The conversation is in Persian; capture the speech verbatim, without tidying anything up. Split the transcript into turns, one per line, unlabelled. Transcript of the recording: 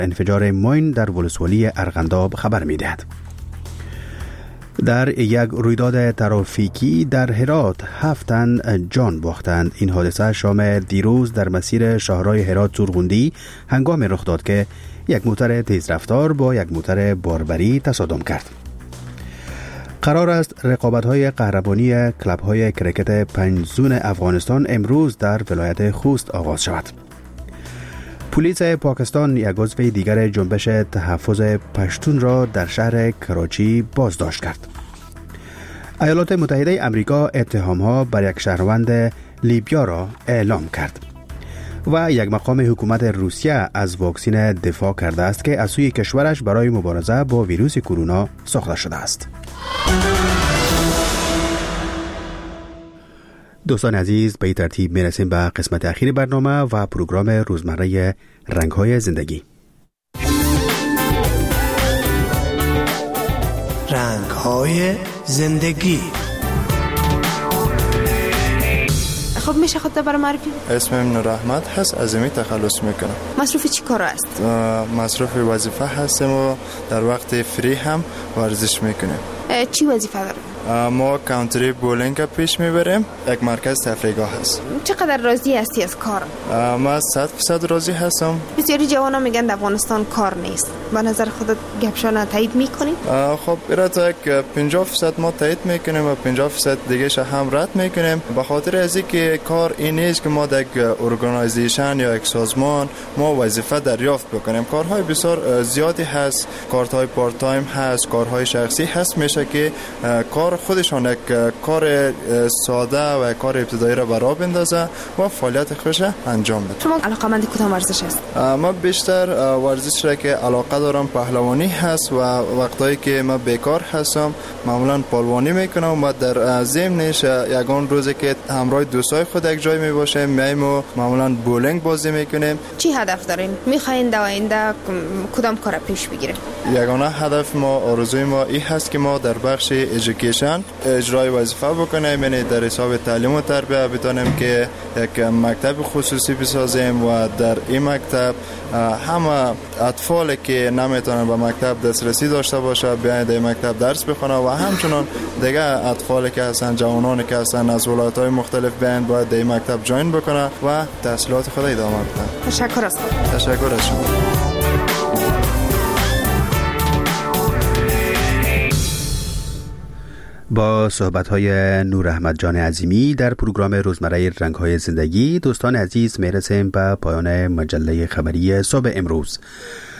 انفجار ماین در ولسوالی ارغنداب خبر می‌دهد. در یک رویداد ترافیکی در هرات هفت تن جان باختند. این حادثه شام دیروز در مسیر شاهراه هرات زورغوندی هنگام رخ داد که یک موتر تیزرفتار با یک موتر باربری تصادم کرد. قرار است رقابت‌های قهرمانی کلب‌های کرکت پنجزون افغانستان امروز در ولایت خوست آغاز شود. پلیس پاکستان یک عضو دیگر جنبش تحفظ پشتون را در شهر کراچی بازداشت کرد. ایالات متحده آمریکا اتهام‌ها بر یک شهروند لیبیا را اعلام کرد و یک مقام حکومت روسیه از واکسن دفاع کرده است که از سوی کشورش برای مبارزه با ویروس کرونا ساخته شده است. دوستان عزیز، به این ترتیب میرسیم به قسمت اخیر برنامه و پروگرام روزمره رنگ‌های زندگی.
رنگ‌های زندگی.
خب میشه خودت برای معرفی؟
اسمم نور احمد هست، از این تخلص میکنم.
مصروف چی کار است؟
مصروف وظیفه هستم و در وقت فری هم ورزش میکنم.
چی وظیفه داری؟
ما کانتری بولینگ پیش میبریم. یک مرکز تفریحگاه هست.
چقدر راضی هستی از کار؟
ما صد درصد راضی هستم.
بسیاری جوانا میگن در افغانستان کار نیست. به نظر خودت گپشان تایید میکنی؟
خب ایرا تا یک پنجاه درصد ما تایید میکنیم و پنجاه درصد دیگه ش هم رد میکنیم، به خاطر از اینکه کار این نیست که ما در یک ارگانایزیشن یا یک سازمان ما وظیفه دریافت بکنیم. کارهای بسیار زیادی هست، کارهای پارت تایم هست، کارهای شخصی هست، میشه که کار خودشان یک کار ساده و کار ابتدایی را برا بندازه و فعالیت خوش انجام بده.
شما علاقه‌مند کدام ورزش هست؟
ما بیشتر ورزش را که علاقه دارم پهلوانی هست و وقتایی که ما بیکار هستم معمولا پهلوانی میکنم و در ضمنش یگان روزی که همراه دوستای خود یک جای میباشیم میایم و معمولا بولینگ بازی میکنیم.
چی هدف دارین؟ میخواین در آینده کدام کار پیش بگیریم؟
یگانه هدف ما، آرزوی ما این هست که ما در بخش ایژوکیشن اجرای وظیفه بکنیم، یعنی در حساب تعلیم و تربیت بتونیم که یک مکتب خصوصی بسازیم و در این مکتب همه اطفالی که نمیتونن به مکتب دسترسی داشته باشه بیاین در مکتب درس بخونن و همچنان دیگه اطفالی که هستن، جوانانی که هستن از ولایت‌های مختلف بیاین باید در مکتب جوین بکنن و تحصیلات خود ادامه بدن.
تشکر از
تشکر از شما.
با صحبت‌های نور احمد جان عظیمی در پروگرام روزمره رنگ‌های زندگی، دوستان عزیز میرسیم به پایان مجله خبری صبح امروز.